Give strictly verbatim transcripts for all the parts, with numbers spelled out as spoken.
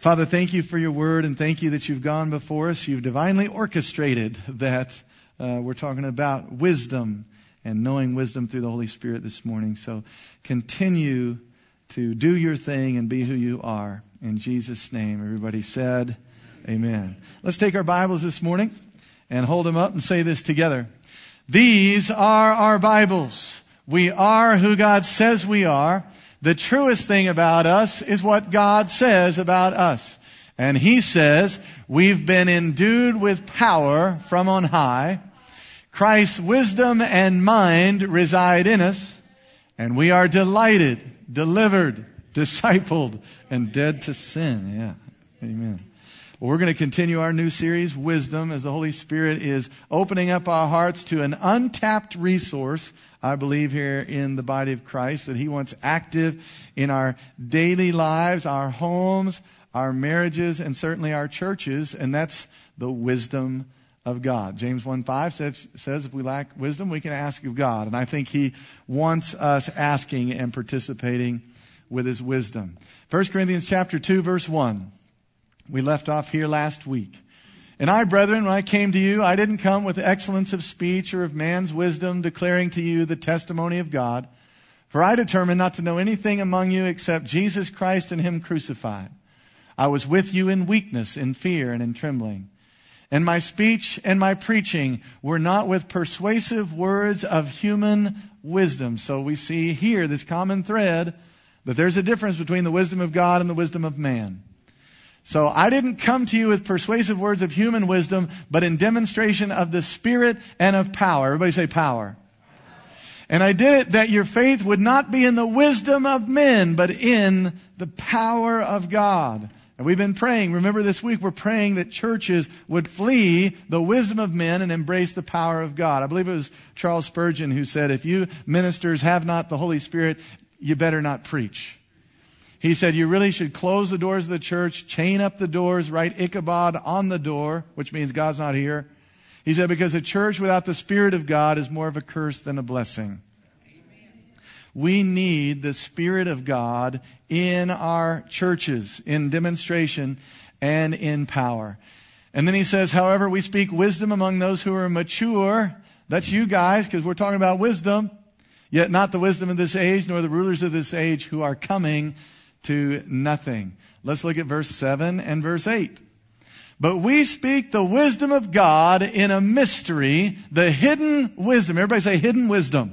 Father, thank you for your word, and thank you that you've gone before us. You've divinely orchestrated that uh, we're talking about wisdom and knowing wisdom through the Holy Spirit this morning. So continue to do your thing and be who you are. In Jesus' name, everybody said, amen. Let's take our Bibles this morning and hold them up and say this together. These are our Bibles. We are who God says we are. The truest thing about us is what God says about us. And He says we've been endued with power from on high. Christ's wisdom and mind reside in us. And we are delighted, delivered, discipled, and dead to sin. Yeah. Amen. Well, we're going to continue our new series, Wisdom, as the Holy Spirit is opening up our hearts to an untapped resource, I believe, here in the body of Christ, that He wants active in our daily lives, our homes, our marriages, and certainly our churches, and that's the wisdom of God. James one five says, says if we lack wisdom, we can ask of God, and I think He wants us asking and participating with His wisdom. First Corinthians chapter two, verse one. We left off here last week. And I, brethren, when I came to you, I didn't come with excellence of speech or of man's wisdom, declaring to you the testimony of God. For I determined not to know anything among you except Jesus Christ and Him crucified. I was with you in weakness, in fear, and in trembling. And my speech and my preaching were not with persuasive words of human wisdom. So we see here this common thread that there's a difference between the wisdom of God and the wisdom of man. So I didn't come to you with persuasive words of human wisdom, but in demonstration of the Spirit and of power. Everybody say power. And I did it that your faith would not be in the wisdom of men, but in the power of God. And we've been praying. Remember this week we're praying that churches would flee the wisdom of men and embrace the power of God. I believe it was Charles Spurgeon who said, if you ministers have not the Holy Spirit, you better not preach. He said, you really should close the doors of the church, chain up the doors, write Ichabod on the door, which means God's not here. He said, because a church without the Spirit of God is more of a curse than a blessing. Amen. We need the Spirit of God in our churches, in demonstration and in power. And then he says, however, we speak wisdom among those who are mature. That's you guys, because we're talking about wisdom. Yet not the wisdom of this age, nor the rulers of this age who are coming to nothing. Let's look at verse seven and verse eight. But we speak the wisdom of God in a mystery, the hidden wisdom. Everybody say hidden wisdom.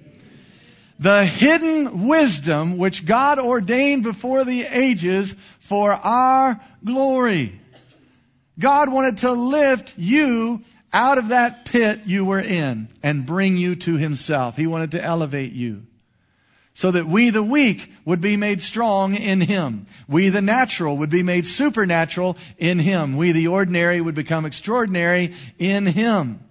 The hidden wisdom which God ordained before the ages for our glory. God wanted to lift you out of that pit you were in and bring you to Himself. He wanted to elevate you so that we, the weak, would be made strong in Him. We, the natural, would be made supernatural in Him. We, the ordinary, would become extraordinary in Him.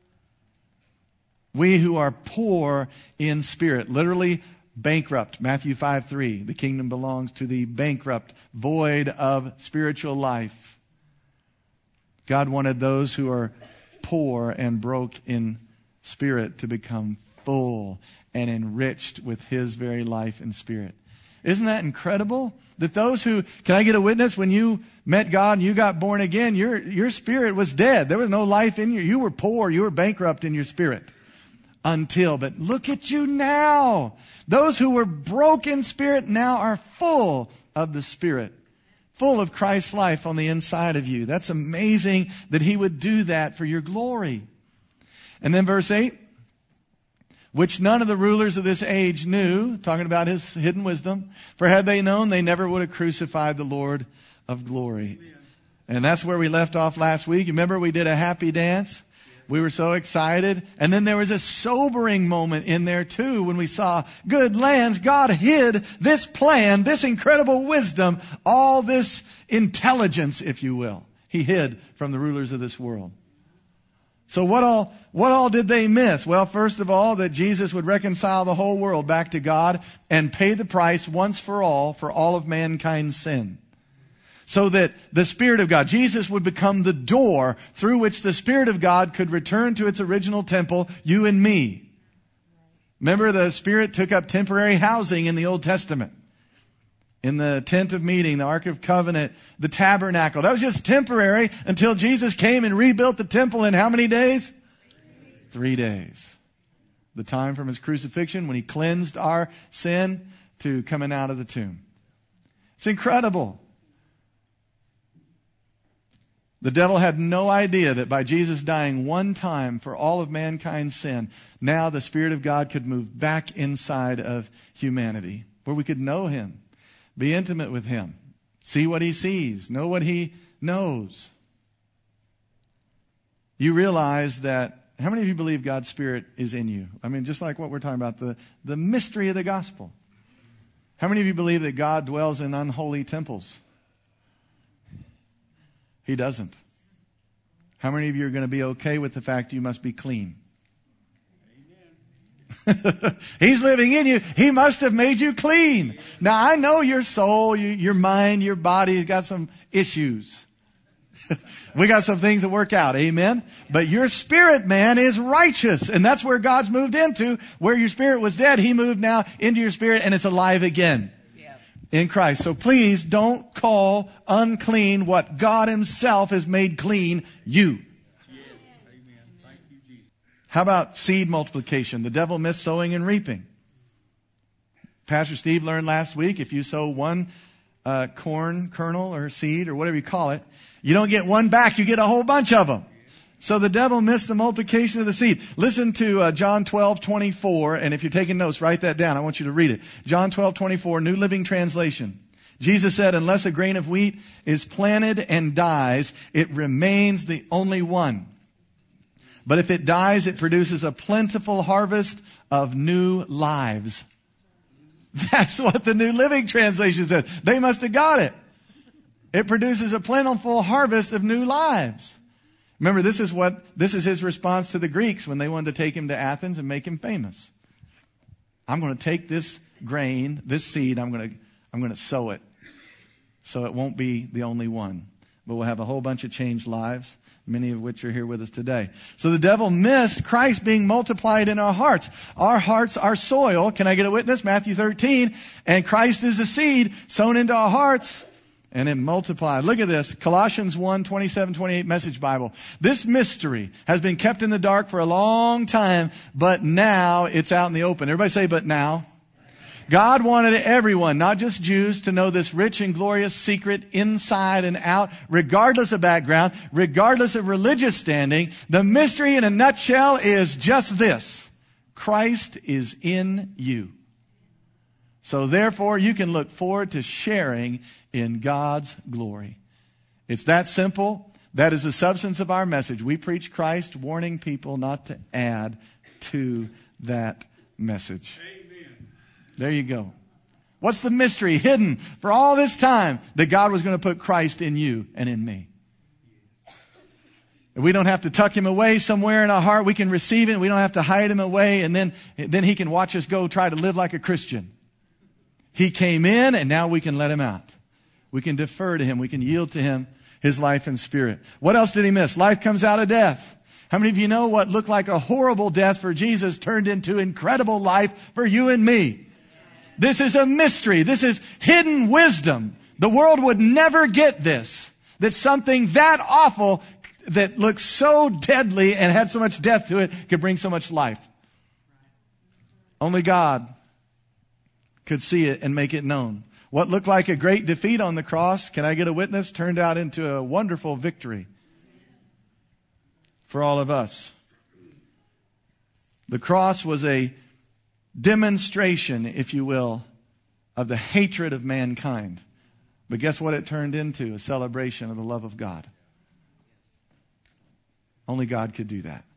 We who are poor in spirit, literally bankrupt. Matthew five three, the kingdom belongs to the bankrupt, void of spiritual life. God wanted those who are poor and broke in spirit to become full and enriched with His very life and Spirit. Isn't that incredible? That those who, can I get a witness? When you met God and you got born again, your, your spirit was dead. There was no life in you. You were poor. You were bankrupt in your spirit. Until, but look at you now. Those who were broken in spirit now are full of the Spirit. Full of Christ's life on the inside of you. That's amazing that He would do that for your glory. And then verse eight, which none of the rulers of this age knew, talking about His hidden wisdom, for had they known, they never would have crucified the Lord of glory. Amen. And that's where we left off last week. You remember we did a happy dance? We were so excited. And then there was a sobering moment in there too when we saw, good lands, God hid this plan, this incredible wisdom, all this intelligence, if you will. He hid from the rulers of this world. So what all, what all did they miss? Well, first of all, that Jesus would reconcile the whole world back to God and pay the price once for all for all of mankind's sin. So that the Spirit of God, Jesus would become the door through which the Spirit of God could return to its original temple, you and me. Remember, the Spirit took up temporary housing in the Old Testament. in the tent of meeting, the Ark of Covenant, the tabernacle. That was just temporary until Jesus came and rebuilt the temple in how many days? Three days. The time from his crucifixion when he cleansed our sin to coming out of the tomb. It's incredible. The devil had no idea that by Jesus dying one time for all of mankind's sin, now the Spirit of God could move back inside of humanity, where we could know him, be intimate with him, see what he sees, know what he knows. You realize that, how many of you believe God's Spirit is in you? I mean, just like what we're talking about, the, the mystery of the gospel. How many of you believe that God dwells in unholy temples? He doesn't. How many of you are going to be okay with the fact you must be clean? He's living in you. He must have made you clean. Now, I know your soul, you, your mind, your body has got some issues. We got some things to work out. Amen. But your spirit, man, is righteous. And that's where God's moved into. Where your spirit was dead, he moved now into your spirit and it's alive again. Yeah. In Christ. So please don't call unclean what God himself has made clean you. Yes. Amen. Thank you, Jesus. How about seed multiplication? The devil missed sowing and reaping. Pastor Steve learned last week, if you sow one uh, corn kernel or seed or whatever you call it, you don't get one back, you get a whole bunch of them. So the devil missed the multiplication of the seed. Listen to uh, John twelve twenty-four, and if you're taking notes, write that down. I want you to read it. John twelve twenty-four, New Living Translation. Jesus said, unless a grain of wheat is planted and dies, it remains the only one. But if it dies, it produces a plentiful harvest of new lives. That's what the New Living Translation says. They must have got it. It produces a plentiful harvest of new lives. Remember, this is what, this is his response to the Greeks when they wanted to take him to Athens and make him famous. I'm going to take this grain, this seed, I'm going to, I'm going to sow it. So it won't be the only one. But we'll have a whole bunch of changed lives, many of which are here with us today. So the devil missed Christ being multiplied in our hearts. Our hearts are soil. Can I get a witness? Matthew thirteen. And Christ is a seed sown into our hearts. And it multiplied. Look at this. Colossians one, twenty-seven, twenty-eight Message Bible. This mystery has been kept in the dark for a long time, but now it's out in the open. Everybody say, but now. God wanted everyone, not just Jews, to know this rich and glorious secret inside and out, regardless of background, regardless of religious standing. The mystery in a nutshell is just this. Christ is in you. So therefore, you can look forward to sharing in God's glory. It's that simple. That is the substance of our message. We preach Christ, warning people not to add to that message. Amen. There you go. What's the mystery hidden for all this time? That God was going to put Christ in you and in me. We don't have to tuck him away somewhere in our heart. We can receive it. We don't have to hide him away. And then, then he can watch us go try to live like a Christian. He came in and now we can let him out. We can defer to him. We can yield to him his life and spirit. What else did he miss? Life comes out of death. How many of you know what looked like a horrible death for Jesus turned into incredible life for you and me? This is a mystery. This is hidden wisdom. The world would never get this. That something that awful, that looked so deadly and had so much death to it, could bring so much life. Only God could see it and make it known. What looked like a great defeat on the cross, can I get a witness, turned out into a wonderful victory for all of us. The cross was a demonstration, if you will, of the hatred of mankind. But guess what it turned into? A celebration of the love of God. Only God could do that.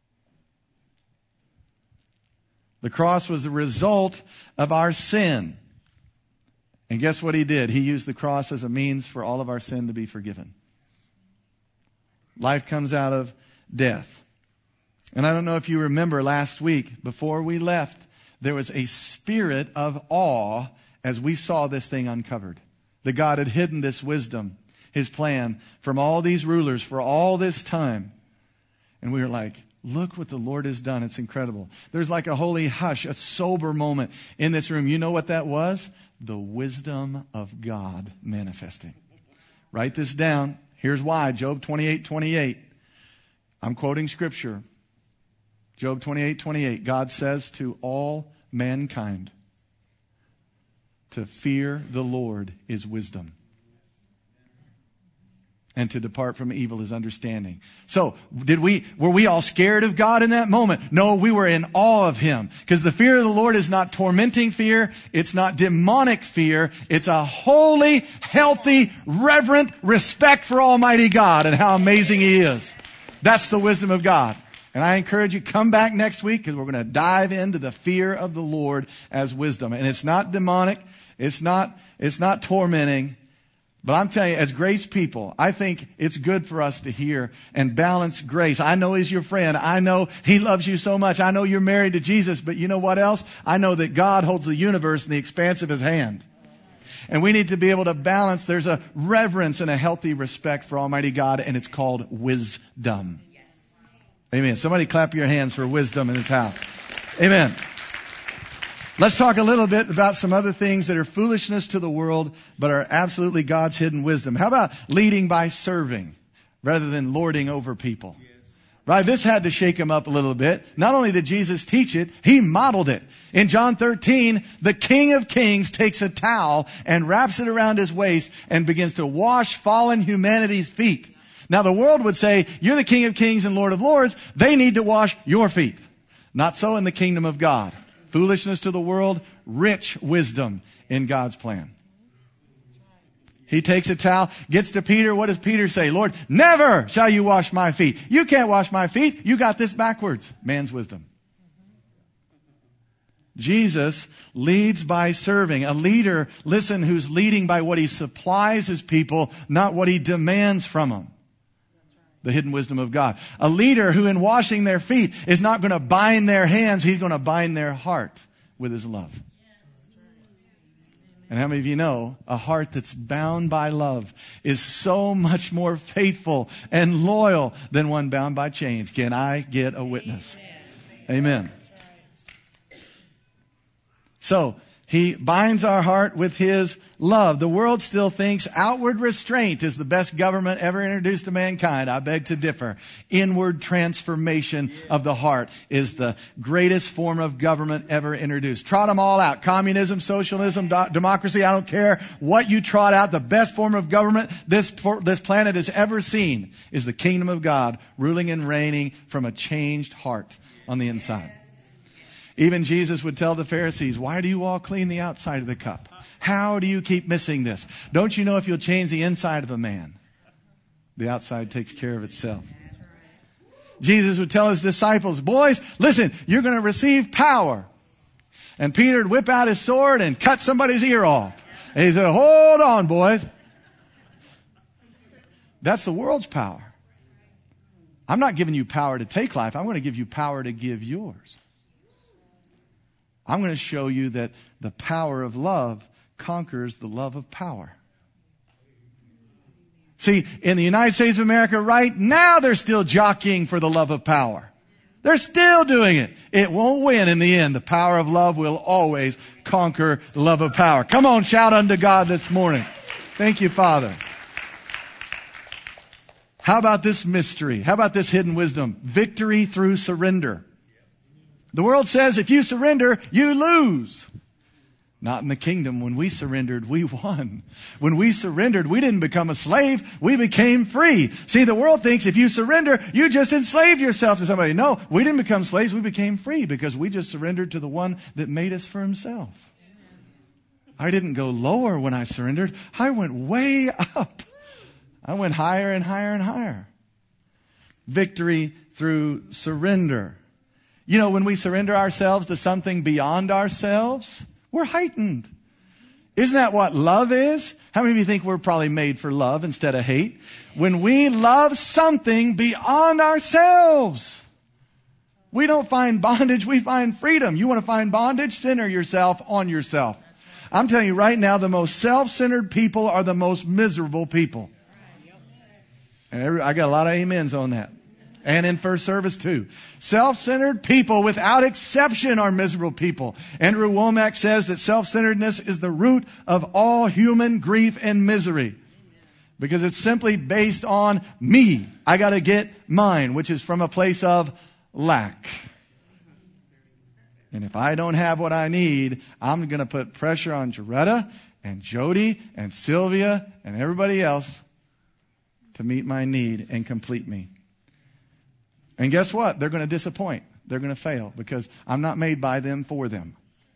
The cross was the result of our sin. And guess what he did? He used the cross as a means for all of our sin to be forgiven. Life comes out of death. And I don't know if you remember last week, before we left, there was a spirit of awe as we saw this thing uncovered. That God had hidden this wisdom, his plan, from all these rulers for all this time. And we were like, look what the Lord has done. It's incredible. There's like a holy hush, a sober moment in this room. You know what that was? the wisdom of God manifesting. Write this down. Here's why. Job twenty-eight twenty-eight. I'm quoting scripture. Job twenty-eight twenty-eight. God says to all mankind, to fear the Lord is wisdom, and to depart from evil is understanding. So, did we, were we all scared of God in that moment? No, we were in awe of Him. Because the fear of the Lord is not tormenting fear. It's not demonic fear. It's a holy, healthy, reverent respect for Almighty God and how amazing He is. That's the wisdom of God. And I encourage you, come back next week because we're going to dive into the fear of the Lord as wisdom. And it's not demonic. It's not, it's not tormenting. But I'm telling you, as grace people, I think it's good for us to hear and balance grace. I know He's your friend. I know He loves you so much. I know you're married to Jesus. But you know what else? I know that God holds the universe in the expanse of His hand. And we need to be able to balance. There's a reverence and a healthy respect for Almighty God, and it's called wisdom. Amen. Somebody clap your hands for wisdom in this house. Amen. Let's talk a little bit about some other things that are foolishness to the world, but are absolutely God's hidden wisdom. How about leading by serving rather than lording over people? Yes. Right? This had to shake him up a little bit. Not only did Jesus teach it, He modeled it. In John thirteen, the King of Kings takes a towel and wraps it around His waist and begins to wash fallen humanity's feet. Now the world would say, you're the King of Kings and Lord of Lords. They need to wash your feet. Not so in the kingdom of God. Foolishness to the world, rich wisdom in God's plan. He takes a towel, gets to Peter. What does Peter say? Lord, never shall you wash my feet. You can't wash my feet. You got this backwards. Man's wisdom. Jesus leads by serving. A leader, listen, who's leading by what he supplies his people, not what he demands from them. The hidden wisdom of God. A leader who in washing their feet is not going to bind their hands. He's going to bind their heart with His love. And how many of you know a heart that's bound by love is so much more faithful and loyal than one bound by chains? Can I get a witness? Amen. So, He binds our heart with His love. The world still thinks outward restraint is the best government ever introduced to mankind. I beg to differ. Inward transformation of the heart is the greatest form of government ever introduced. Trot them all out. Communism, socialism, do- democracy, I don't care what you trot out. The best form of government this, this planet has ever seen is the kingdom of God ruling and reigning from a changed heart on the inside. Even Jesus would tell the Pharisees, why do you all clean the outside of the cup? How do you keep missing this? Don't you know if you'll change the inside of a man, the outside takes care of itself? Jesus would tell His disciples, boys, listen, you're going to receive power. And Peter would whip out his sword and cut somebody's ear off. And he said, hold on, boys. That's the world's power. I'm not giving you power to take life. I'm going to give you power to give yours. I'm going to show you that the power of love conquers the love of power. See, in the United States of America right now, they're still jockeying for the love of power. They're still doing it. It won't win in the end. The power of love will always conquer the love of power. Come on, shout unto God this morning. Thank you, Father. How about this mystery? How about this hidden wisdom? Victory through surrender. The world says if you surrender, you lose. Not in the kingdom. When we surrendered, we won. When we surrendered, we didn't become a slave. We became free. See, the world thinks if you surrender, you just enslaved yourself to somebody. No, we didn't become slaves. We became free because we just surrendered to the one that made us for Himself. I didn't go lower when I surrendered. I went way up. I went higher and higher and higher. Victory through surrender. You know, when we surrender ourselves to something beyond ourselves, we're heightened. Isn't that what love is? How many of you think we're probably made for love instead of hate? When we love something beyond ourselves, we don't find bondage, we find freedom. You want to find bondage? Center yourself on yourself. I'm telling you right now, the most self-centered people are the most miserable people. And every, I got a lot of amens on that. And in first service too. Self-centered people without exception are miserable people. Andrew Womack says that self-centeredness is the root of all human grief and misery. Because it's simply based on me. I got to get mine, which is from a place of lack. And if I don't have what I need, I'm going to put pressure on Jaretta and Jody and Sylvia and everybody else to meet my need and complete me. And guess what? They're going to disappoint. They're going to fail because I'm not made by them for them.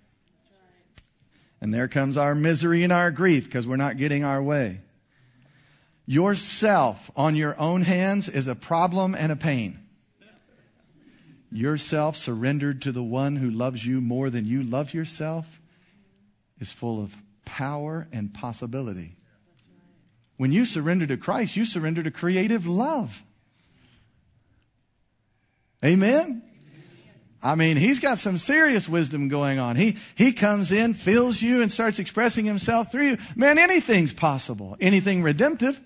And there comes our misery and our grief because we're not getting our way. Yourself on your own hands is a problem and a pain. Yourself surrendered to the one who loves you more than you love yourself is full of power and possibility. When you surrender to Christ, you surrender to creative love. Amen? I mean, he's got some serious wisdom going on. He, he comes in, fills you, and starts expressing himself through you. Man, anything's possible. Anything redemptive.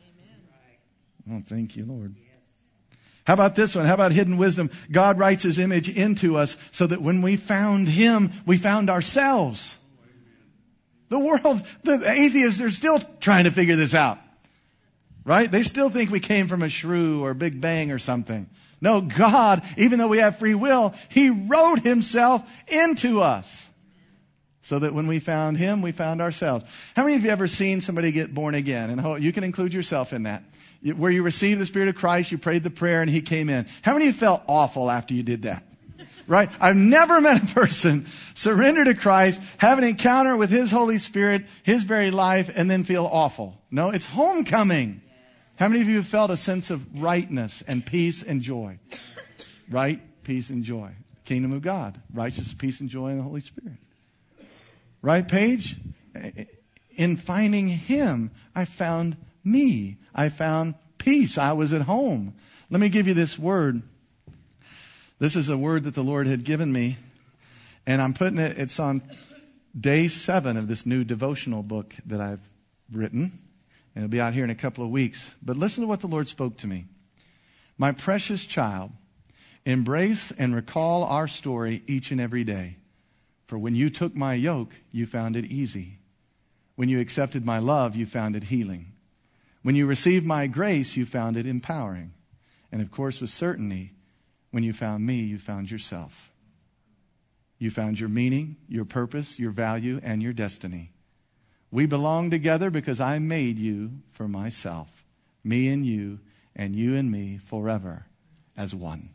Oh, thank you, Lord. How about this one? How about hidden wisdom? God writes his image into us so that when we found him, we found ourselves. The world, the atheists are still trying to figure this out. Right? They still think we came from a shrew or Big Bang or something. No, God, even though we have free will, he wrote himself into us. So that when we found him, we found ourselves. How many of you ever seen somebody get born again? And you can include yourself in that. Where you received the Spirit of Christ, you prayed the prayer, and he came in. How many of you felt awful after you did that? Right? I've never met a person surrender to Christ, have an encounter with his Holy Spirit, his very life, and then feel awful. No, it's homecoming. How many of you have felt a sense of rightness and peace and joy? Right? Peace and joy. Kingdom of God. Righteousness, peace, and joy in the Holy Spirit. Right, Paige? In finding him, I found me. I found peace. I was at home. Let me give you this word. This is a word that the Lord had given me. And I'm putting it, it's on day seven of this new devotional book that I've written. And it'll be out here in a couple of weeks. But listen to what the Lord spoke to me. My precious child, embrace and recall our story each and every day. For when you took my yoke, you found it easy. When you accepted my love, you found it healing. When you received my grace, you found it empowering. And of course, with certainty, when you found me, you found yourself. You found your meaning, your purpose, your value, and your destiny. We belong together because I made you for myself. Me and you, and you and me forever as one.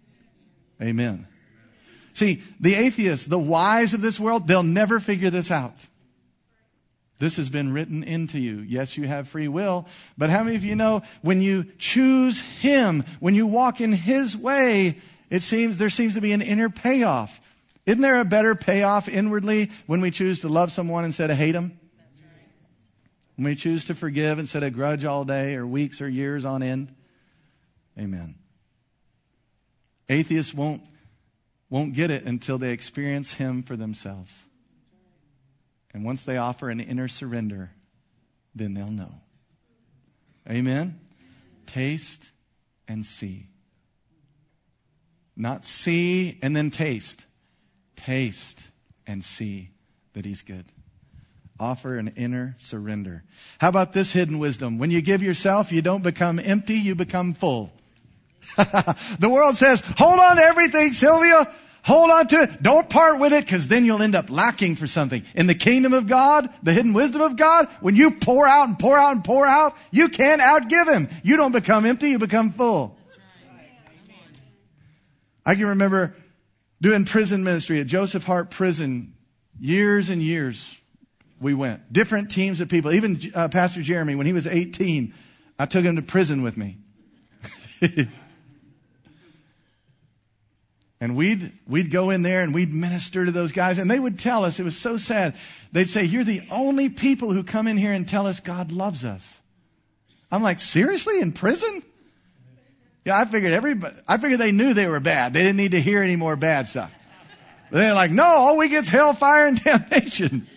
Amen. See, the atheists, the wise of this world, they'll never figure this out. This has been written into you. Yes, you have free will. But how many of you know when you choose him, when you walk in his way, it seems there seems to be an inner payoff. Isn't there a better payoff inwardly when we choose to love someone instead of hate them? When we choose to forgive instead of grudge all day or weeks or years on end. Amen. Atheists won't, won't get it until they experience him for themselves. And once they offer an inner surrender, then they'll know. Amen? Taste and see. Not see and then taste. Taste and see that he's good. Offer an inner surrender. How about this hidden wisdom? When you give yourself, you don't become empty, you become full. The world says, hold on to everything, Sylvia. Hold on to it. Don't part with it because then you'll end up lacking for something. In the kingdom of God, the hidden wisdom of God, when you pour out and pour out and pour out, you can't outgive him. You don't become empty, you become full. I can remember doing prison ministry at Joseph Hart Prison. Years and years we went. Different teams of people. Even uh, Pastor Jeremy, when he was eighteen, I took him to prison with me. And we'd, we'd go in there and we'd minister to those guys. And they would tell us, it was so sad. They'd say, you're the only people who come in here and tell us God loves us. I'm like, seriously? In prison? Yeah, I figured everybody, I figured they knew they were bad. They didn't need to hear any more bad stuff. But they're like, no, all we get's hellfire and damnation.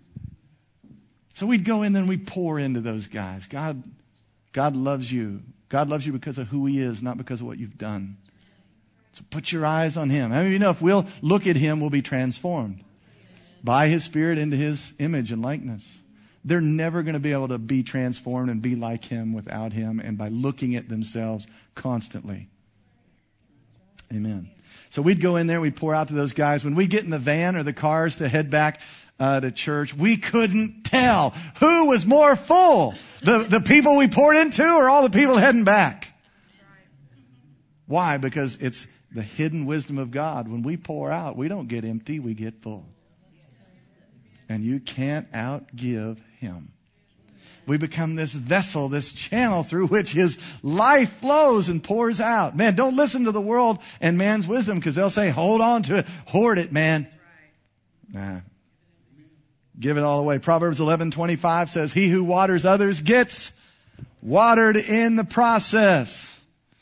So we'd go in and we'd pour into those guys. God, God loves you. God loves you because of who he is, not because of what you've done. So put your eyes on him. How many of you know if we'll look at him, we'll be transformed by his Spirit into his image and likeness? They're never going to be able to be transformed and be like him without him and by looking at themselves constantly. Amen. So we'd go in there, we'd pour out to those guys. When we get in the van or the cars to head back uh, to church, we couldn't tell who was more full. The, the people we poured into or all the people heading back. Why? Because it's the hidden wisdom of God. When we pour out, we don't get empty, we get full. And you can't outgive him. We become this vessel, this channel through which his life flows and pours out. Man, don't listen to the world and man's wisdom because they'll say, hold on to it, hoard it, man. Nah. Give it all away. Proverbs eleven twenty-five says, he who waters others gets watered in the process.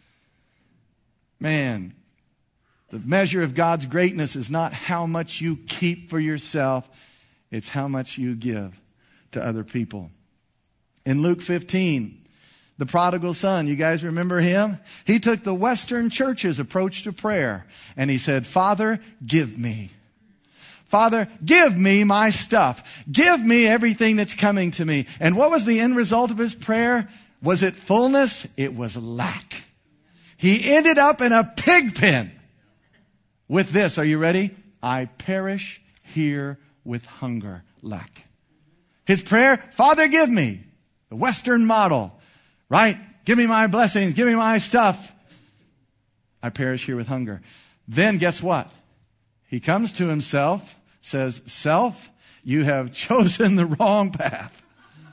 Man, the measure of God's greatness is not how much you keep for yourself. It's how much you give to other people. In Luke fifteen, the prodigal son, you guys remember him? He took the Western church's approach to prayer and he said, Father, give me. Father, give me my stuff. Give me everything that's coming to me. And what was the end result of his prayer? Was it fullness? It was lack. He ended up in a pig pen with this. Are you ready? I perish here with hunger, lack. His prayer, Father, give me. The Western model, right? Give me my blessings. Give me my stuff. I perish here with hunger. Then guess what? He comes to himself, says, self, you have chosen the wrong path.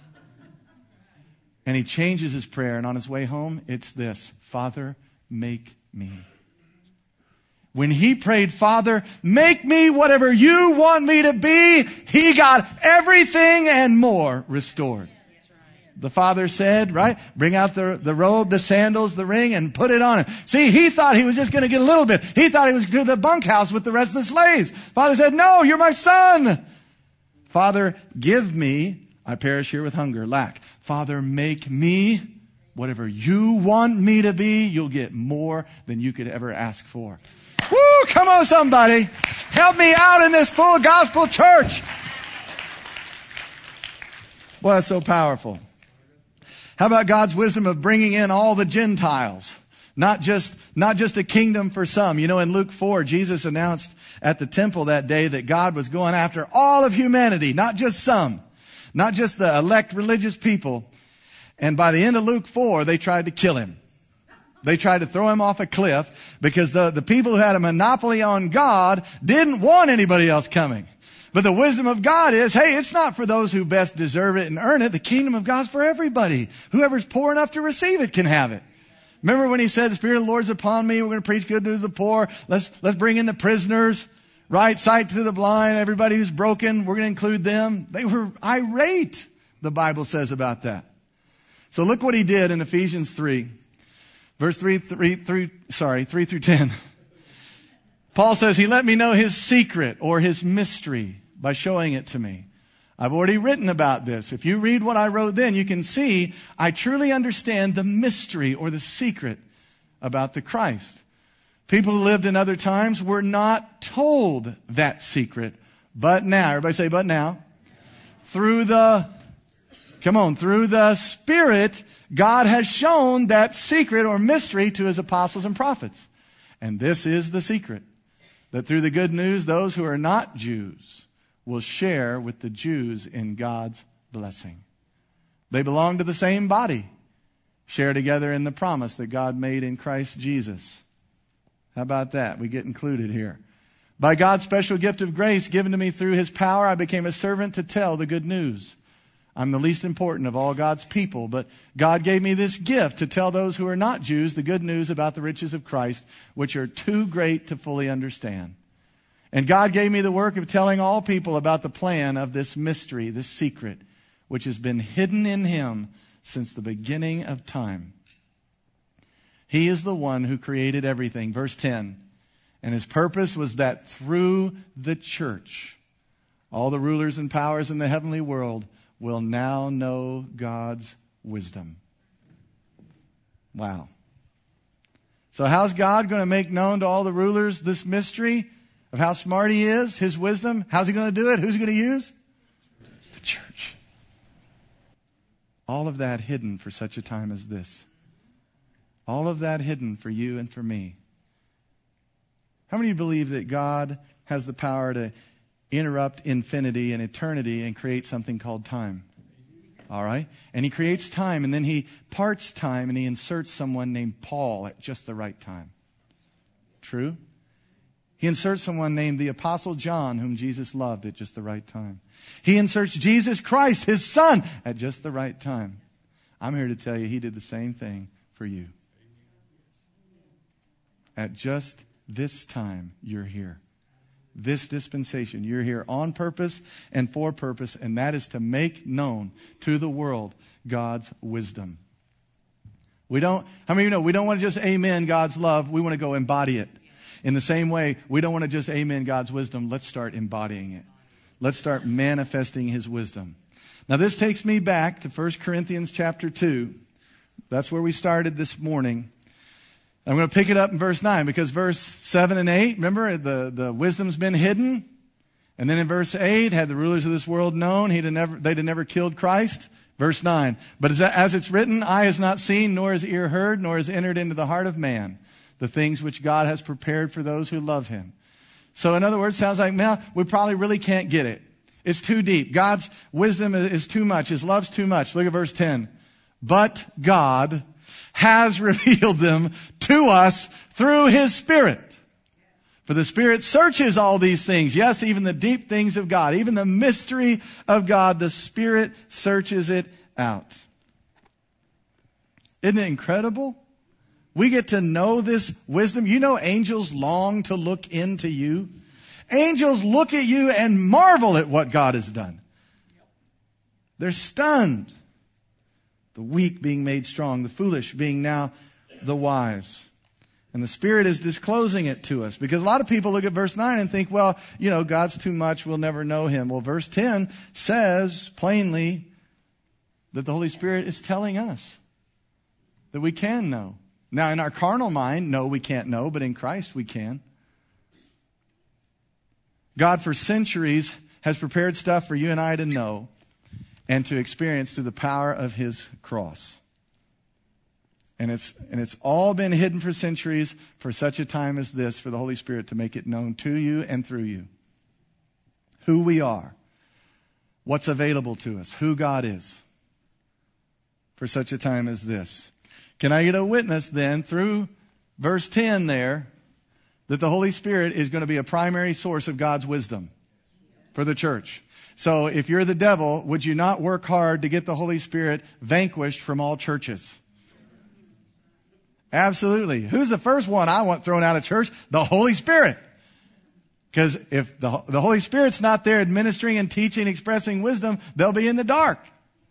And he changes his prayer. And on his way home, it's this, Father, make me. When he prayed, Father, make me whatever you want me to be, he got everything and more restored. The father said, right, bring out the, the robe, the sandals, the ring, and put it on him. See, he thought he was just going to get a little bit. He thought he was to the bunkhouse with the rest of the slaves. Father said, no, you're my son. Father, give me, I perish here with hunger, lack. Father, make me whatever you want me to be. You'll get more than you could ever ask for. Woo! Come on, somebody. Help me out in this full gospel church. Boy, that's so powerful. How about God's wisdom of bringing in all the Gentiles? Not just, not just a kingdom for some. You know, in Luke four, Jesus announced at the temple that day that God was going after all of humanity, not just some, not just the elect religious people. And by the end of Luke four, they tried to kill him. They tried to throw him off a cliff because the, the people who had a monopoly on God didn't want anybody else coming. But the wisdom of God is, hey, it's not for those who best deserve it and earn it. The kingdom of God's for everybody. Whoever's poor enough to receive it can have it. Remember when he said, the Spirit of the Lord's upon me. We're going to preach good news to the poor. Let's, let's bring in the prisoners, right? Sight to the blind, everybody who's broken. We're going to include them. They were irate, the Bible says about that. So look what he did in Ephesians three. Verse three, three, three, sorry, three through ten. Paul says, he let me know his secret or his mystery by showing it to me. I've already written about this. If you read what I wrote then, you can see I truly understand the mystery or the secret about the Christ. People who lived in other times were not told that secret. But now, everybody say, but now, through the, come on, through the Spirit, God has shown that secret or mystery to his apostles and prophets. And this is the secret, that through the good news, those who are not Jews will share with the Jews in God's blessing. They belong to the same body, share together in the promise that God made in Christ Jesus. How about that? We get included here. By God's special gift of grace given to me through his power, I became a servant to tell the good news. I'm the least important of all God's people, but God gave me this gift to tell those who are not Jews the good news about the riches of Christ, which are too great to fully understand. And God gave me the work of telling all people about the plan of this mystery, this secret, which has been hidden in him since the beginning of time. He is the one who created everything. Verse ten. And his purpose was that through the church, all the rulers and powers in the heavenly world will now know God's wisdom. Wow. So how's God going to make known to all the rulers this mystery of how smart he is, his wisdom? How's he going to do it? Who's he going to use? The church. All of that hidden for such a time as this. All of that hidden for you and for me. How many of you believe that God has the power to interrupt infinity and eternity and create something called time? All right? And he creates time, and then he parts time, and he inserts someone named Paul at just the right time. True? He inserts someone named the Apostle John, whom Jesus loved, at just the right time. He inserts Jesus Christ, his Son, at just the right time. I'm here to tell you he did the same thing for you. At just this time, you're here. This dispensation, you're here on purpose and for purpose, and that is to make known to the world God's wisdom. We don't, how many of you know, we don't want to just amen God's love, we want to go embody it. In the same way, we don't want to just amen God's wisdom. Let's start embodying it. Let's start manifesting his wisdom. Now this takes me back to First Corinthians chapter two. That's where we started this morning. I'm going to pick it up in verse nine because verse seven and eight, remember, the, the wisdom's been hidden. And then in verse eight, had the rulers of this world known, he'd have never, they'd have never killed Christ. Verse nine, but as, as it's written, eye has not seen, nor has ear heard, nor has entered into the heart of man the things which God has prepared for those who love him. So in other words, sounds like, well, we probably really can't get it. It's too deep. God's wisdom is too much. His love's too much. Look at verse ten. But God has revealed them to us through his Spirit. For the Spirit searches all these things. Yes, even the deep things of God, even the mystery of God, the Spirit searches it out. Isn't it incredible? We get to know this wisdom. You know, angels long to look into you. Angels look at you and marvel at what God has done. They're stunned. The weak being made strong, the foolish being now the wise. And the Spirit is disclosing it to us. Because a lot of people look at verse nine and think, well, you know, God's too much, we'll never know him. Well, verse ten says plainly that the Holy Spirit is telling us that we can know. Now, in our carnal mind, no, we can't know, but in Christ we can. God, for centuries, has prepared stuff for you and I to know and to experience through the power of his cross. And it's, and it's all been hidden for centuries for such a time as this, for the Holy Spirit to make it known to you and through you. Who we are, what's available to us, who God is, for such a time as this. Can I get a witness then through verse ten there that the Holy Spirit is going to be a primary source of God's wisdom for the church? So if you're the devil, would you not work hard to get the Holy Spirit vanquished from all churches? Absolutely. Who's the first one I want thrown out of church? The Holy Spirit. Because if the, the Holy Spirit's not there administering and teaching, expressing wisdom, they'll be in the dark.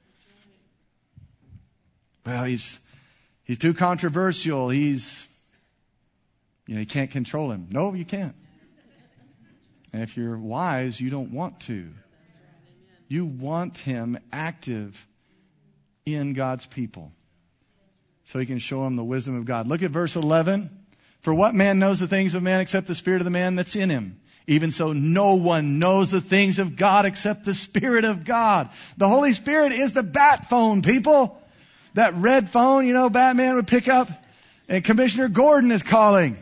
Well, he's... He's too controversial. He's, you know, you can't control him. No, you can't. And if you're wise, you don't want to. You want him active in God's people so he can show them the wisdom of God. Look at verse eleven. For what man knows the things of man except the spirit of the man that's in him? Even so, no one knows the things of God except the Spirit of God. The Holy Spirit is the bat phone, people. That red phone, you know, Batman would pick up, and Commissioner Gordon is calling.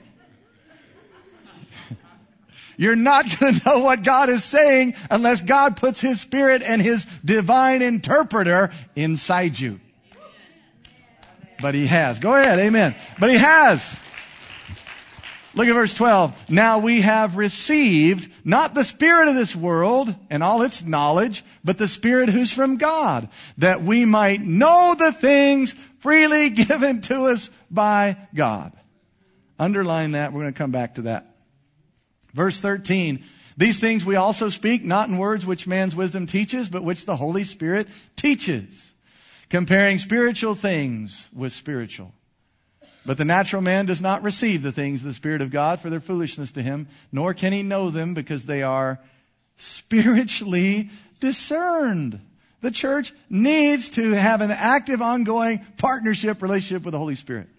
You're not going to know what God is saying unless God puts his Spirit and his divine interpreter inside you. But he has. Go ahead, amen. But he has. Look at verse twelve. Now we have received not the spirit of this world and all its knowledge, but the Spirit who's from God, that we might know the things freely given to us by God. Underline that. We're going to come back to that. Verse thirteen. These things we also speak, not in words which man's wisdom teaches, but which the Holy Spirit teaches, comparing spiritual things with spiritual. But the natural man does not receive the things of the Spirit of God, for their foolishness to him, nor can he know them because they are spiritually discerned. The church needs to have an active, ongoing partnership, relationship with the Holy Spirit.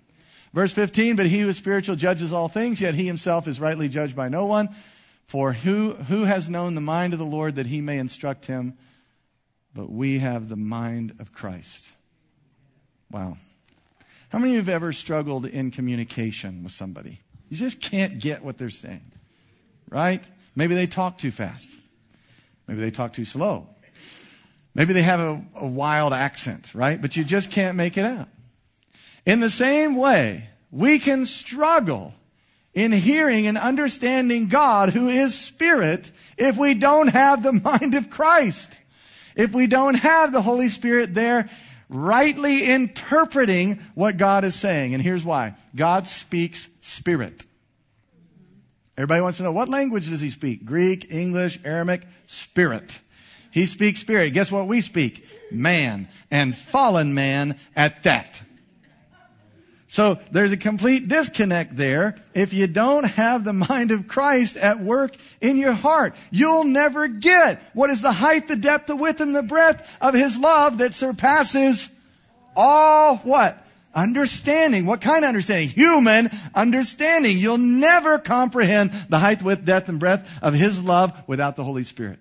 Verse fifteen, but he who is spiritual judges all things, yet he himself is rightly judged by no one. For who, who has known the mind of the Lord that he may instruct him? But we have the mind of Christ. Wow. How many of you have ever struggled in communication with somebody? You just can't get what they're saying, right? Maybe they talk too fast. Maybe they talk too slow. Maybe they have a, a wild accent, right? But you just can't make it out. In the same way, we can struggle in hearing and understanding God, who is Spirit, if we don't have the mind of Christ. If we don't have the Holy Spirit there rightly interpreting what God is saying. And here's why. God speaks Spirit. Everybody wants to know, what language does he speak? Greek, English, Aramaic, Spirit. He speaks Spirit. Guess what we speak? Man. And fallen man at that. So there's a complete disconnect there. If you don't have the mind of Christ at work in your heart, you'll never get what is the height, the depth, the width, and the breadth of his love that surpasses all what? Understanding. What kind of understanding? Human understanding. You'll never comprehend the height, width, depth, and breadth of his love without the Holy Spirit.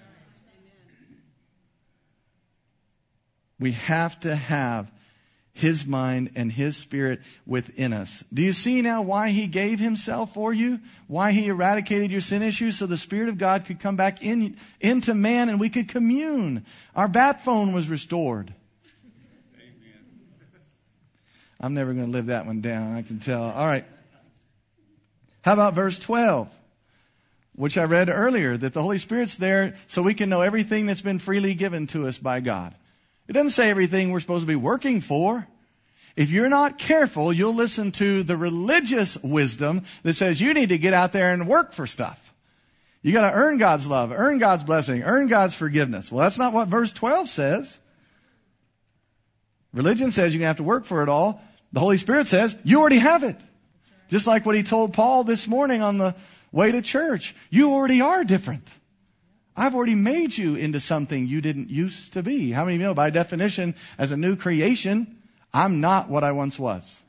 We have to have his mind and his Spirit within us. Do you see now why he gave himself for you? Why he eradicated your sin issues? So the Spirit of God could come back in, into man and we could commune. Our bat phone was restored. Amen. I'm never going to live that one down, I can tell. All right. How about verse twelve? Which I read earlier, that the Holy Spirit's there so we can know everything that's been freely given to us by God. It doesn't say everything we're supposed to be working for. If you're not careful, you'll listen to the religious wisdom that says you need to get out there and work for stuff. You got to earn God's love, earn God's blessing, earn God's forgiveness. Well, that's not what verse twelve says. Religion says you're going to have to work for it all. The Holy Spirit says you already have it. Just like what he told Paul this morning on the way to church. You already are different. I've already made you into something you didn't used to be. How many of you know, by definition, as a new creation, I'm not what I once was.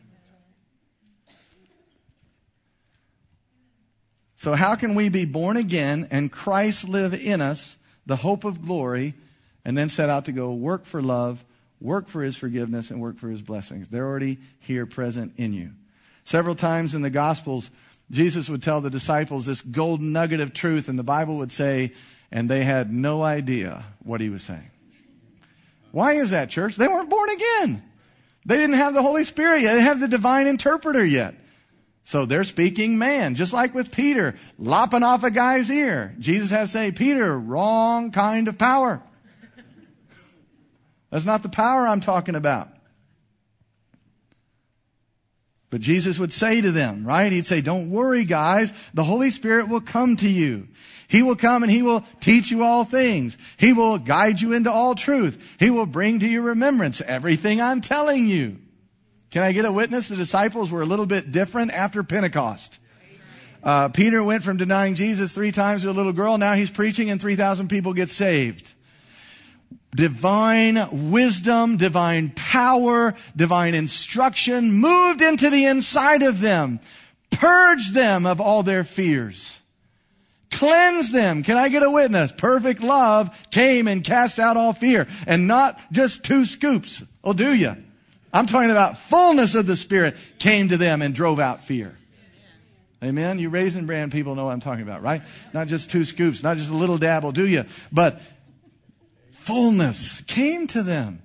So how can we be born again and Christ live in us, the hope of glory, and then set out to go work for love, work for his forgiveness, and work for his blessings? They're already here present in you. Several times in the Gospels, Jesus would tell the disciples this golden nugget of truth, and the Bible would say, and they had no idea what he was saying. Why is that, church? They weren't born again. They didn't have the Holy Spirit yet. They didn't have the divine interpreter yet. So they're speaking man, just like with Peter, lopping off a guy's ear. Jesus has to say, Peter, wrong kind of power. That's not the power I'm talking about. But Jesus would say to them, right? He'd say, don't worry, guys. The Holy Spirit will come to you. He will come and he will teach you all things. He will guide you into all truth. He will bring to your remembrance everything I'm telling you. Can I get a witness? The disciples were a little bit different after Pentecost. Uh, Peter went from denying Jesus three times to a little girl. Now he's preaching and three thousand people get saved. Divine wisdom, divine power, divine instruction moved into the inside of them. Purge them of all their fears. Cleanse them. Can I get a witness? Perfect love came and cast out all fear. And not just two scoops. Oh, do you? I'm talking about fullness of the Spirit came to them and drove out fear. Amen? You Raisin Bran people know what I'm talking about, right? Not just two scoops, not just a little dabble, do you? But fullness came to them.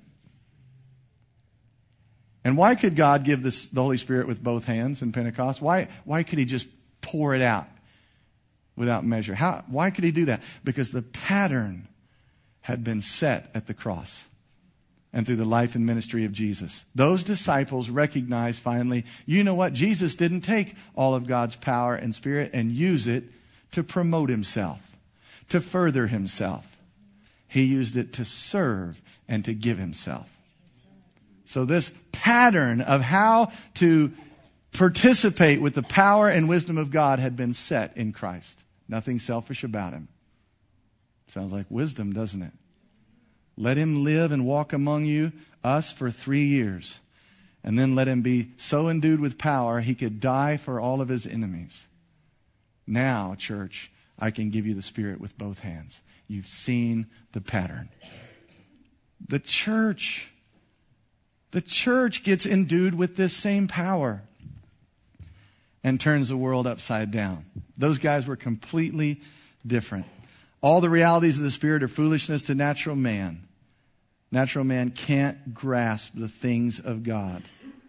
And why could God give this, the Holy Spirit with both hands in Pentecost? Why, why could he just pour it out without measure? How, why could he do that? Because the pattern had been set at the cross and through the life and ministry of Jesus. Those disciples recognized finally, you know what? Jesus didn't take all of God's power and Spirit and use it to promote himself, to further himself. He used it to serve and to give himself. So this pattern of how to participate with the power and wisdom of God had been set in Christ. Nothing selfish about him. Sounds like wisdom, doesn't it? Let him live and walk among you, us, for three years. and then let him be so endued with power he could die for all of his enemies. Now, church, I can give you the Spirit with both hands. You've seen the pattern. The church, the church gets endued with this same power and turns the world upside down. Those guys were completely different. All the realities of the Spirit are foolishness to natural man. Natural man can't grasp the things of God.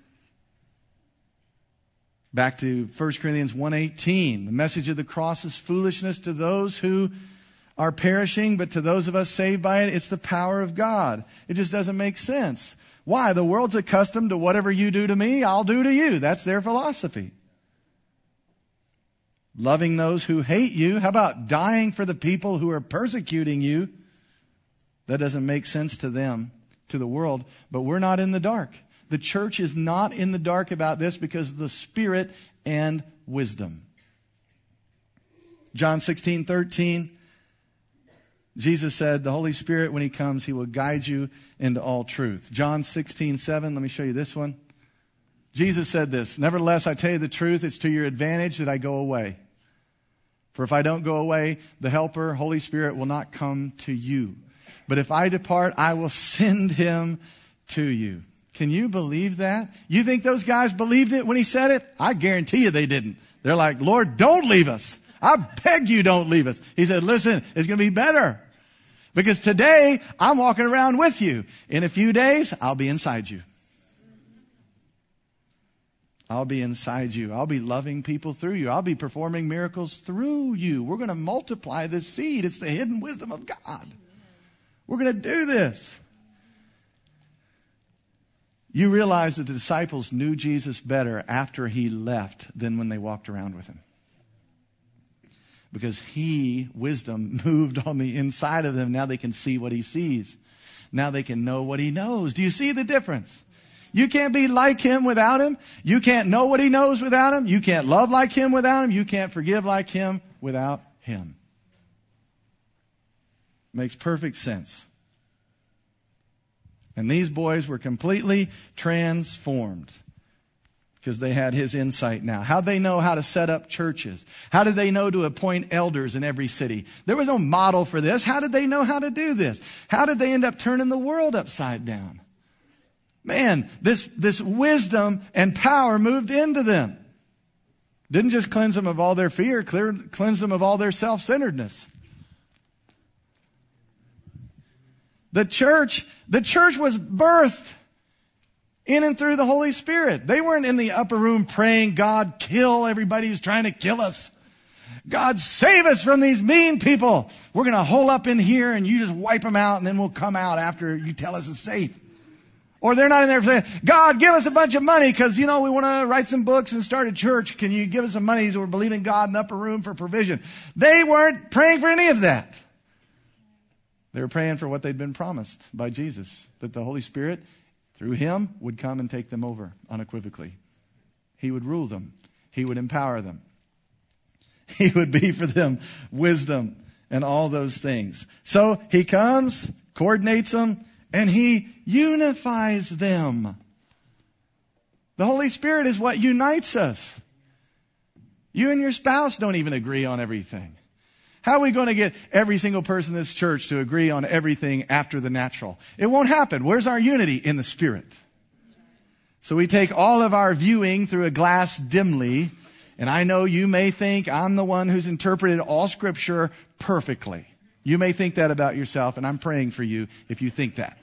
Back to First Corinthians one eighteen. The message of the cross is foolishness to those who are perishing, but to those of us saved by it, it's the power of God. It just doesn't make sense. Why? The world's accustomed to whatever you do to me, I'll do to you. That's their philosophy. Loving those who hate you. How about dying for the people who are persecuting you? That doesn't make sense to them, to the world, but we're not in the dark. The church is not in the dark about this because of the Spirit and wisdom. John sixteen thirteen, Jesus said, the Holy Spirit, when he comes, he will guide you into all truth. John sixteen seven, let me show you this one. Jesus said this, nevertheless, I tell you the truth, it's to your advantage that I go away. For if I don't go away, the Helper, Holy Spirit, will not come to you. But if I depart, I will send him to you. Can you believe that? You think those guys believed it when he said it? I guarantee you they didn't. They're like, Lord, don't leave us. I beg you don't leave us. He said, listen, it's going to be better. Because today, I'm walking around with you. In a few days, I'll be inside you. I'll be inside you. I'll be loving people through you. I'll be performing miracles through you. We're going to multiply this seed. It's the hidden wisdom of God. We're going to do this. You realize that the disciples knew Jesus better after he left than when they walked around with him. Because he, wisdom, moved on the inside of them. Now they can see what he sees. Now they can know what he knows. Do you see the difference? You can't be like him without him. You can't know what he knows without him. You can't love like him without him. You can't forgive like him without him. Makes perfect sense. And these boys were completely transformed because they had his insight now. How'd they know how to set up churches? How did they know to appoint elders in every city? There was no model for this. How did they know how to do this? How did they end up turning the world upside down? Man, this, this wisdom and power moved into them. Didn't just cleanse them of all their fear, cleared, cleanse them of all their self-centeredness. The church, the church was birthed in and through the Holy Spirit. They weren't in the upper room praying, God, kill everybody who's trying to kill us. God, save us from these mean people. We're going to hole up in here and you just wipe them out and then we'll come out after you tell us it's safe. Or they're not in there saying, God, give us a bunch of money because, you know, we want to write some books and start a church. Can you give us some money so we're believing God in the upper room for provision? They weren't praying for any of that. They were praying for what they'd been promised by Jesus, that the Holy Spirit, through him, would come and take them over unequivocally. He would rule them. He would empower them. He would be for them wisdom and all those things. So he comes, coordinates them, and he unifies them. The Holy Spirit is what unites us. You and your spouse don't even agree on everything. How are we going to get every single person in this church to agree on everything after the natural? It won't happen. Where's our unity? In the Spirit. So we take all of our viewing through a glass dimly, and I know you may think I'm the one who's interpreted all Scripture perfectly. You may think that about yourself, and I'm praying for you if you think that.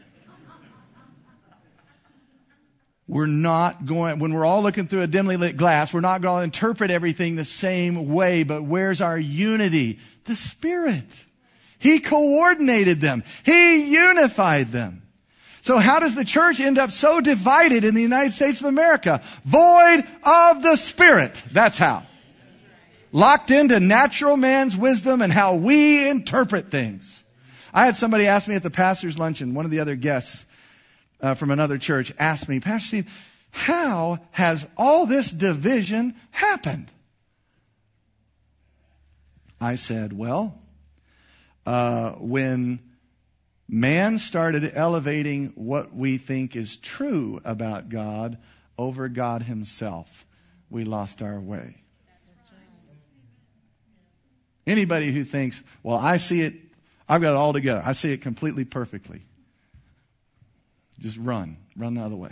We're not going, when we're all looking through a dimly lit glass, we're not going to interpret everything the same way, but where's our unity? The Spirit. He coordinated them. He unified them. So how does the church end up so divided in the United States of America? Void of the Spirit. That's how. Locked into natural man's wisdom and how we interpret things. I had somebody ask me at the pastor's luncheon, one of the other guests, Uh, from another church asked me, Pastor Steve, how has all this division happened? I said, well, uh, when man started elevating what we think is true about God over God himself, we lost our way. Anybody who thinks, well, I see it, I've got it all together. I see it completely perfectly. Just run. Run the other way.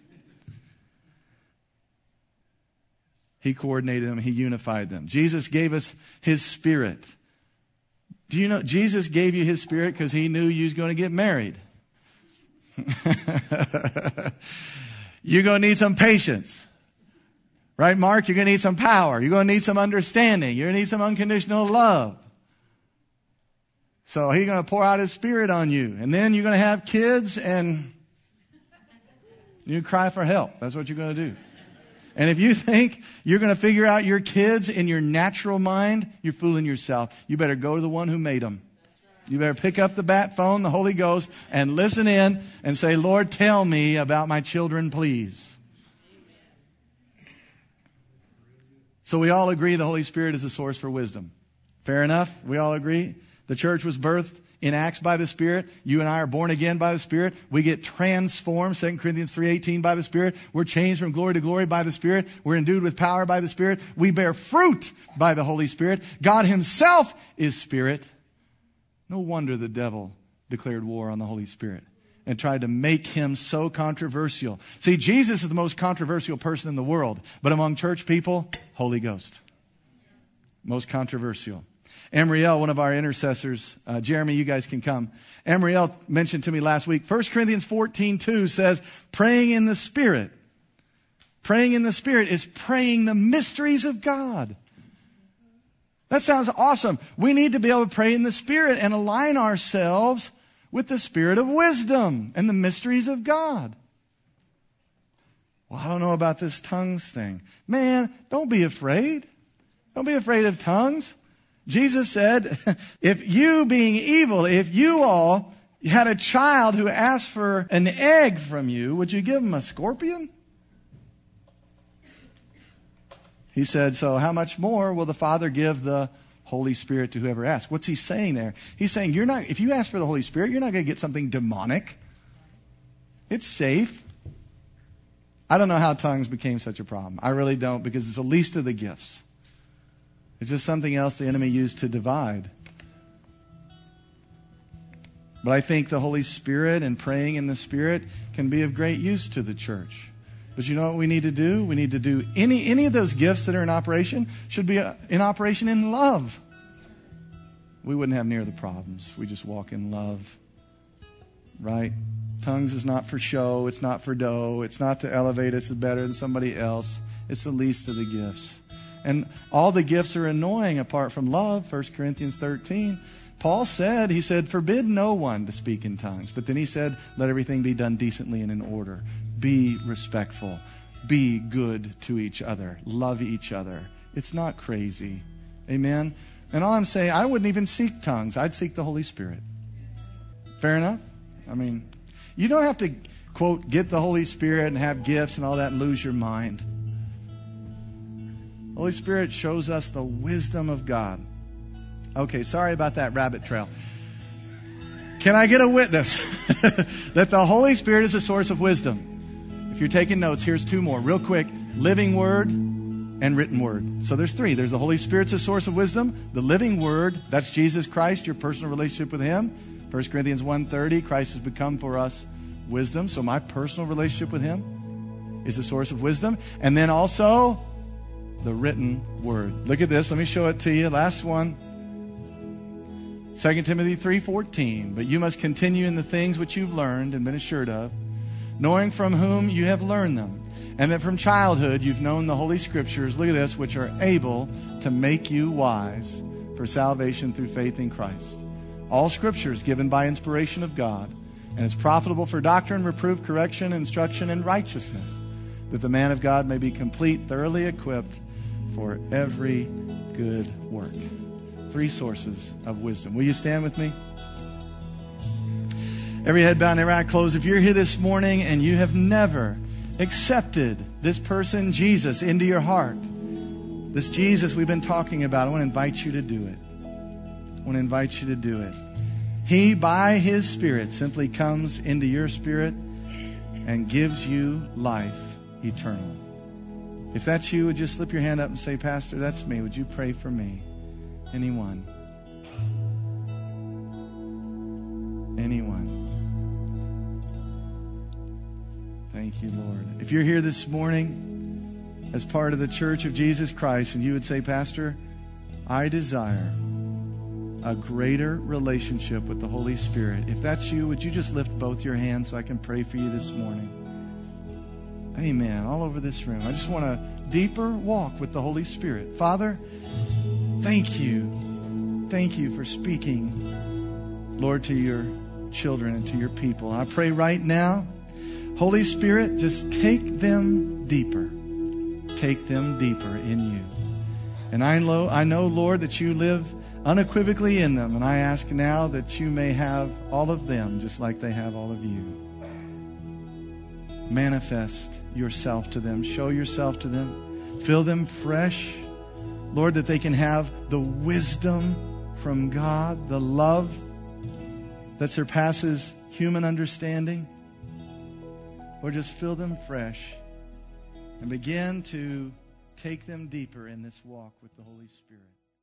He coordinated them. He unified them. Jesus gave us his Spirit. Do you know Jesus gave you his Spirit because he knew you was going to get married? You're going to need some patience. Right, Mark? You're going to need some power. You're going to need some understanding. You're going to need some unconditional love. So he's going to pour out his Spirit on you. And then you're going to have kids and you cry for help. That's what you're going to do. And if you think you're going to figure out your kids in your natural mind, you're fooling yourself. You better go to the one who made them. You better pick up the bat phone, the Holy Ghost, and listen in and say, Lord, tell me about my children, please. So we all agree the Holy Spirit is a source for wisdom. Fair enough? We all agree? The church was birthed in Acts by the Spirit. You and I are born again by the Spirit. We get transformed, Second Corinthians three eighteen, by the Spirit. We're changed from glory to glory by the Spirit. We're endued with power by the Spirit. We bear fruit by the Holy Spirit. God himself is Spirit. No wonder the devil declared war on the Holy Spirit and tried to make him so controversial. See, Jesus is the most controversial person in the world. But among church people, Holy Ghost. Most controversial. Amriel, one of our intercessors, uh, Jeremy, you guys can come. Amriel mentioned to me last week, First Corinthians fourteen two says, praying in the Spirit. Praying in the Spirit is praying the mysteries of God. That sounds awesome. We need to be able to pray in the Spirit and align ourselves with the Spirit of wisdom and the mysteries of God. Well, I don't know about this tongues thing. Man, don't be afraid. Don't be afraid of tongues. Jesus said, if you being evil, if you all had a child who asked for an egg from you, would you give him a scorpion? He said, so how much more will the Father give the Holy Spirit to whoever asks? What's he saying there? He's saying, you're not, if you ask for the Holy Spirit, you're not going to get something demonic. It's safe. I don't know how tongues became such a problem. I really don't, because it's the least of the gifts. It's just something else the enemy used to divide. But I think the Holy Spirit and praying in the Spirit can be of great use to the church. But you know what we need to do? We need to do any any of those gifts that are in operation should be in operation in love. We wouldn't have near the problems. We just walk in love. Right? Tongues is not for show. It's not for dough. It's not to elevate us better than somebody else. It's the least of the gifts. And all the gifts are annoying apart from love, First Corinthians thirteen. Paul said, he said, forbid no one to speak in tongues. But then he said, let everything be done decently and in order. Be respectful. Be good to each other. Love each other. It's not crazy. Amen? And all I'm saying, I wouldn't even seek tongues. I'd seek the Holy Spirit. Fair enough? I mean, you don't have to, quote, get the Holy Spirit and have gifts and all that and lose your mind. Holy Spirit shows us the wisdom of God. Okay, sorry about that rabbit trail. Can I get a witness that the Holy Spirit is a source of wisdom? If you're taking notes, here's two more. Real quick. Living Word and written Word. So there's three. There's the Holy Spirit's a source of wisdom. The living Word, that's Jesus Christ, your personal relationship with Him. First Corinthians one thirty, Christ has become for us wisdom. So my personal relationship with Him is a source of wisdom. And then also the written Word. Look at this. Let me show it to you. Last one. Second Timothy three fourteen. But you must continue in the things which you've learned and been assured of, knowing from whom you have learned them, and that from childhood you've known the Holy Scriptures, look at this, which are able to make you wise for salvation through faith in Christ. All Scripture is given by inspiration of God, and is profitable for doctrine, reproof, correction, instruction, and righteousness, that the man of God may be complete, thoroughly equipped for every good work. Three sources of wisdom. Will you stand with me? Every head bowed and every eye closed. If you're here this morning and you have never accepted this person, Jesus, into your heart, this Jesus we've been talking about, I want to invite you to do it. I want to invite you to do it. He, by His Spirit, simply comes into your spirit and gives you life eternal. If that's you, would you slip your hand up and say, Pastor, that's me. Would you pray for me? Anyone? Anyone? Thank you, Lord. If you're here this morning as part of the Church of Jesus Christ and you would say, Pastor, I desire a greater relationship with the Holy Spirit. If that's you, would you just lift both your hands so I can pray for you this morning? Amen. All over this room. I just want a deeper walk with the Holy Spirit. Father, thank you. Thank you for speaking, Lord, to your children and to your people. I pray right now, Holy Spirit, just take them deeper. Take them deeper in you. And I know, I know, Lord, that you live unequivocally in them. And I ask now that you may have all of them just like they have all of you. Manifest yourself to them. Show yourself to them. Fill them fresh. Lord, that they can have the wisdom from God, the love that surpasses human understanding. Lord, just fill them fresh and begin to take them deeper in this walk with the Holy Spirit.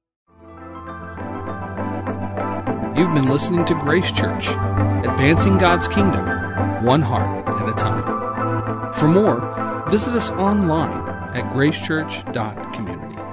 You've been listening to Grace Church, advancing God's kingdom, one heart at a time. For more, visit us online at gracechurch dot community.